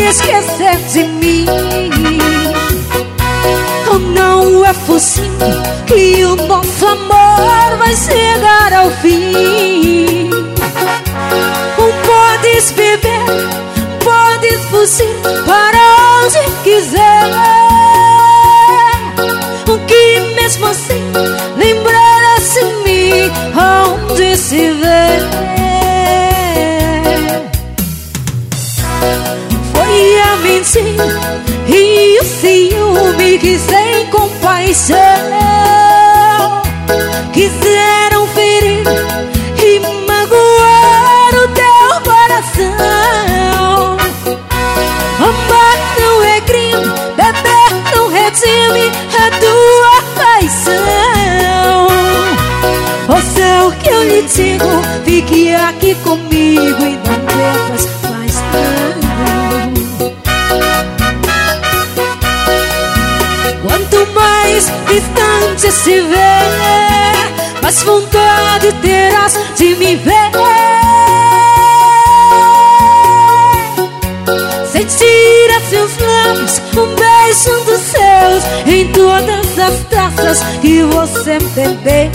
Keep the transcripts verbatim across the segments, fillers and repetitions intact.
esquecer de mim. Não é possível que o nosso amor vai chegar ao fim. Podes beber, podes fugir para onde quiser, que mesmo assim lembrarás de mim onde estiver. Foi a mentira e o ciúme que sem compaixão quiseram ferir e magoar o teu coração. Amar não é crime, beber não redime a tua paixão. Ouça o que eu lhe digo, fique aqui comigo e não bebas mais não. Quanto mais distante se vê, mais vontade terás de me ver. Sentir a seus lábios, um beijo dos seus em todas as taças que você bebeu.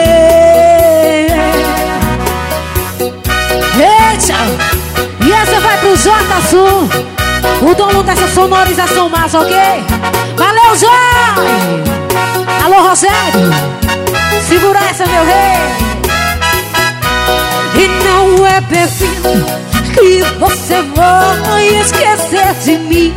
Eita! E essa vai pro J Sul, o dono dessa sonorização massa, ok? Valeu, Joy! Alô, Rogério! Segura essa, meu rei! E não é perfeito que você vai esquecer de mim.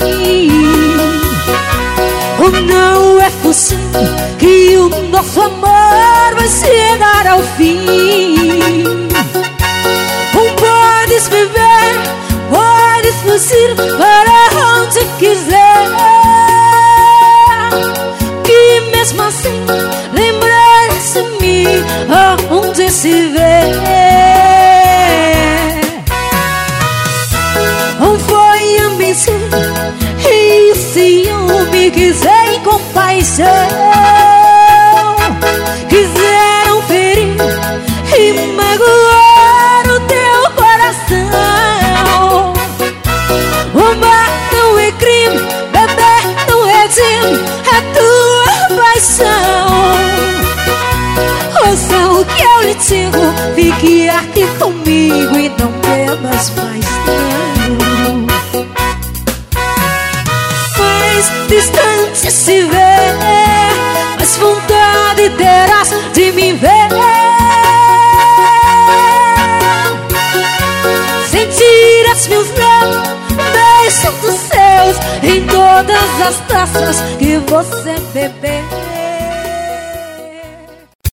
Não é possível que o nosso amor vai chegar ao fim. Podes viver, podes fugir para onde quiser, que mesmo assim lembrarás de mim aonde estiver. Foi a mentira e o ciúme que sem compaixão quiseram ferir e magoar o teu coração. Amar não é crime, beber não redime a tua paixão. Ouça o que eu lhe digo, fique aqui comigo e não bebas mais não. Mais distante se vê, mais vontade terás de me ver. Sentir as meus lábios, beijos dos seus em todas as taças que você bebeu.